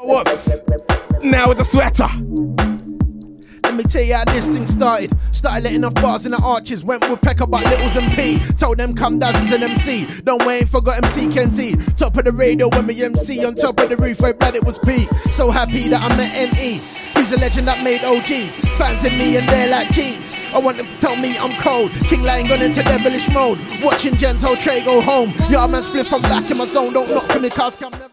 What's now with the sweater? Let me tell you how this thing started. Started letting off bars in the arches. Went with Pekka but Littles and P. Told them come down as an MC. Don't wait, forgot MC Kenty. Top of the radio when me MC. On top of the roof where blood it was P. So happy that I met NE. He's a legend that made OGs. Fans in me and they're like cheese. I want them to tell me I'm cold. King Lion gone into devilish mode. Watching Gento Trey go home. Yeah, man split from back in my zone. Don't knock for me cause come never.